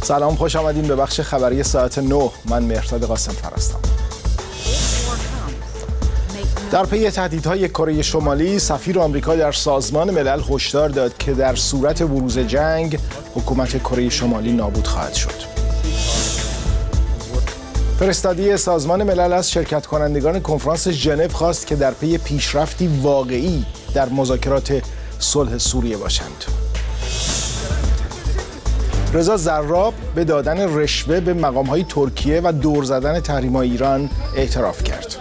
سلام، خوش آمدین به بخش خبری ساعت 9. من مهرداد قاسم هستم. در پی تهدیدهای کره شمالی، سفیر آمریکا در سازمان ملل هشدار داد که در صورت بروز جنگ، حکومت کره شمالی نابود خواهد شد. فرستادی سازمان ملل از شرکت کنندگان کنفرانس ژنو خواست که در پی پیشرفتی واقعی در مذاکرات صلح سوریه باشند. رضا زراب به دادن رشوه به مقام‌های ترکیه و دور زدن تحریم‌های ایران اعتراف کرد.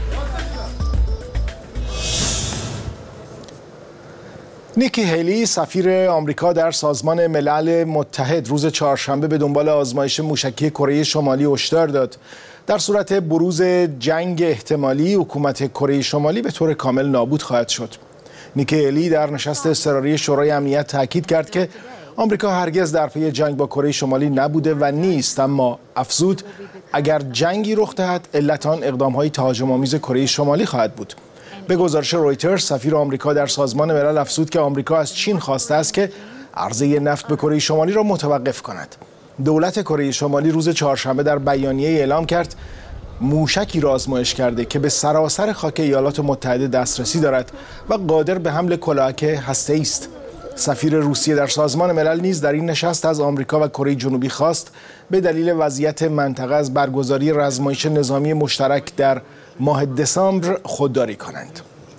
نیکی هیلی، سفیر آمریکا در سازمان ملل متحد، روز چهارشنبه به دنبال آزمایش موشکی کره شمالی هشدار داد در صورت بروز جنگ احتمالی، حکومت کره شمالی به طور کامل نابود خواهد شد. نیکی هیلی در نشست اضطراری شورای امنیت تاکید کرد که آمریکا هرگز در پی جنگ با کره شمالی نبوده و نیست، اما افزود اگر جنگی رخ دهد علت آن اقدام‌های تهاجم‌آمیز کره شمالی خواهد بود. به گزارش رویترز، سفیر آمریکا در سازمان ملل افزود که آمریکا از چین خواسته است که عرضه نفت به کره شمالی را متوقف کند. دولت کره شمالی روز چهارشنبه در بیانیه اعلام کرد موشکی را آزمایش کرده که به سراسر خاک ایالات متحده دسترسی دارد و قادر به حمل کلاهک هسته‌ای است. سفیر روسیه در سازمان ملل نیز در این نشست از آمریکا و کره جنوبی خواست به دلیل وضعیت منطقه از برگزاری آزمایش نظامی مشترک در ماه دسامبر خودداری کنند.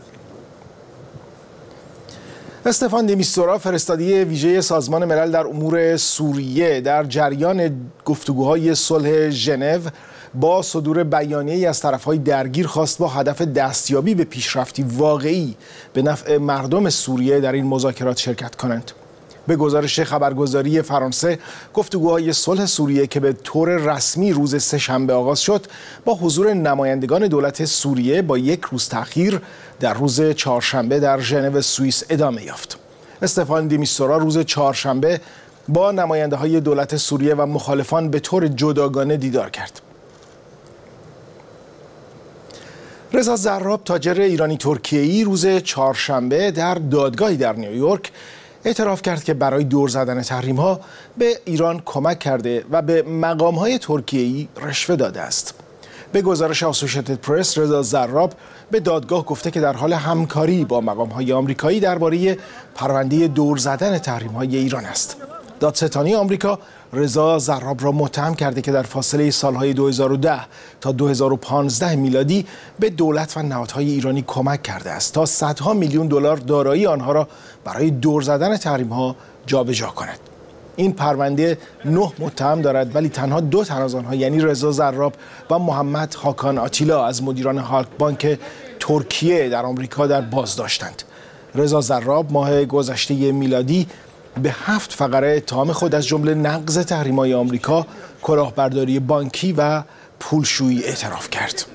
استفان دی میستورا، فرستادی ویژه سازمان ملل در امور سوریه، در جریان گفتگوهای صلح ژنو با صدور بیانیه‌ای از طرف‌های درگیر خواست با هدف دستیابی به پیشرفتی واقعی به نفع مردم سوریه در این مذاکرات شرکت کنند. به گزارش خبرگزاری فرانسه، گفتگوهای صلح سوریه که به طور رسمی روز سه‌شنبه آغاز شد، با حضور نمایندگان دولت سوریه با یک روز تأخیر در روز چهارشنبه در ژنو سوئیس ادامه یافت. استفان دی میستورا روز چهارشنبه با نماینده‌های دولت سوریه و مخالفان به طور جداگانه دیدار کرد. رضا زراب، تاجر ایرانی ترکیه‌ای، روز چهارشنبه در دادگاهی در نیویورک اعتراف کرد که برای دور زدن تحریم‌ها به ایران کمک کرده و به مقام‌های ترکیه‌ای رشوه داده است. به گزارش آسوشییتد پرس، رضا زراب به دادگاه گفته که در حال همکاری با مقام‌های آمریکایی درباره پرونده دور زدن تحریم‌های ایران است. دادستانی آمریکا رضا زراب را متهم کرده که در فاصله سالهای 2010 تا 2015 میلادی به دولت و نهادهای ایرانی کمک کرده است تا صدها میلیون دلار دارایی آنها را برای دور زدن تحریم‌ها جابجا کند. این پرونده 9 متهم دارد، ولی تنها 2 تن از آنها، یعنی رضا زراب و محمد هاکان آتیلا از مدیران هالک بانک ترکیه در آمریکا در بازداشتند. رضا زراب ماه گذشته میلادی به 7 فقره اتهام خود از جمله نقض تحریم‌های آمریکا، کلاهبرداری بانکی و پولشویی اعتراف کرد.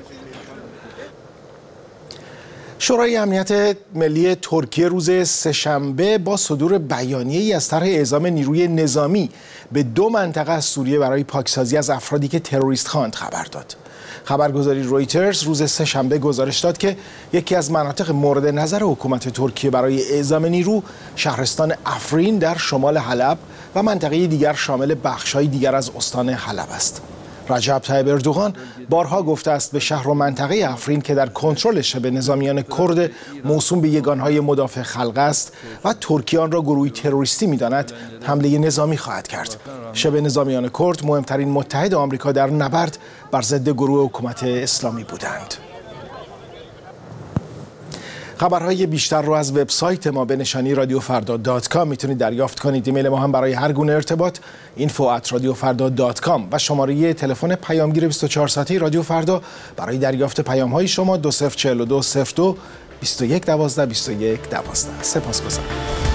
شورای امنیت ملی ترکیه روز سه‌شنبه با صدور بیانیه‌ای از طرح اعزام نیروی نظامی به 2 منطقه از سوریه برای پاکسازی از افرادی که تروریست خواند خبر داد. خبرگزاری رویترز روز سه‌شنبه گزارش داد که یکی از مناطق مورد نظر حکومت ترکیه برای اعزام نیرو، شهرستان افرین در شمال حلب و منطقه دیگر شامل بخش‌های دیگر از استان حلب است. رجب طیب اردوغان بارها گفته است به شهر و منطقه افرین که در کنترلش به نظامیان کرد موسوم به یگانهای مدافع خلق است و ترکیه آن را گروهی تروریستی می‌داند، حمله نظامی خواهد کرد. شبه نظامیان کرد مهمترین متحد آمریکا در نبرد بر ضد گروه حکومت اسلامی بودند. خبرهای بیشتر رو از وبسایت ما به نشانی radiofrda.com میتونید دریافت کنید. ایمیل ما هم برای هر گونه ارتباط info@radiofrda.com و شماره تلفن پیامگیر 24 ساعته رادیو فردا برای دریافت پیام‌های شما 2042 02 21 12 21 12. سپاسگزارم.